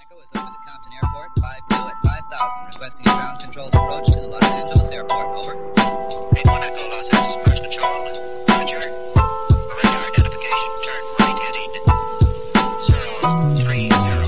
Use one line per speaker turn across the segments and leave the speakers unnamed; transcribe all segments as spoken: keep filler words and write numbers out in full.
Echo is over the Compton Airport, five two at five thousand, requesting a ground-controlled approach to the Los Angeles airport. Over.
eight one Echo, Los Angeles First Patrol. Roger. For radar identification, turn right heading zero three zero.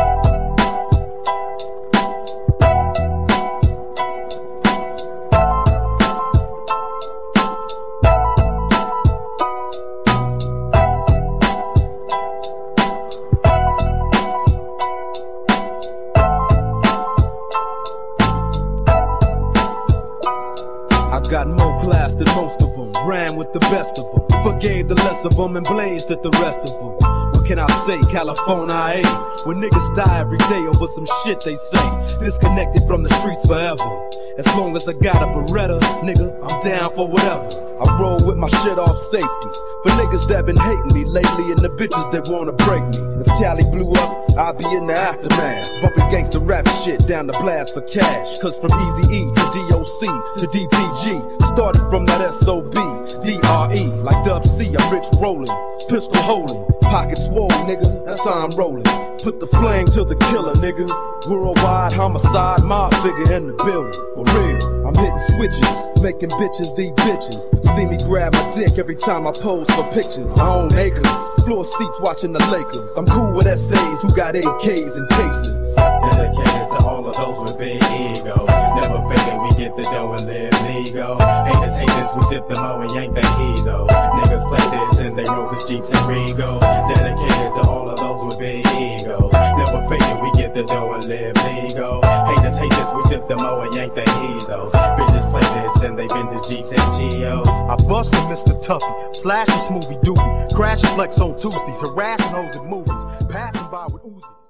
Got more class than most of them, ran with the best of them, forgave the less of them and blazed at the rest of them. What can I say, California, I ain't. When niggas die every day over some shit they say, disconnected from the streets forever. As long as I got a Beretta, nigga, I'm down for whatever. I roll with my shit off safety, for niggas that been hating me lately and the bitches that wanna break me. If Cali blew up, I'll be in the aftermath, bumping gangsta rap shit down the blast for cash. Cause from Eazy-E to D O C to D P G, started from that S O B, D R E, like Dub C, I'm rich rolling, pistol holding, pocket swole, nigga, that's how I'm rolling. Put the flame to the killer, nigga. Worldwide homicide, mob figure in the building, for real. I'm hitting switches, making bitches eat bitches. See me grab my dick every time I pose for pictures. I own acres, floor seats watching the Lakers. I'm cool with S As who got A Ks and cases.
Dedicated to all of those with big egos. Never faking, we get the dough and live legal. Haters hate this, we sip the mo and yank the heezos. Niggas play this in they Roses, Jeeps, and Regos. Dedicated to all of those with big egos. Never faking, we get the dough and live legal. Haters hate this, we sip the mo and yank the heezos. Bitches play this in they vintage Jeeps and Geos.
I bust with Mister Tuffy, slash a smoothie doobie, crash and flex on Tuesdays, harassing hoes at movies, passing by with Uzis.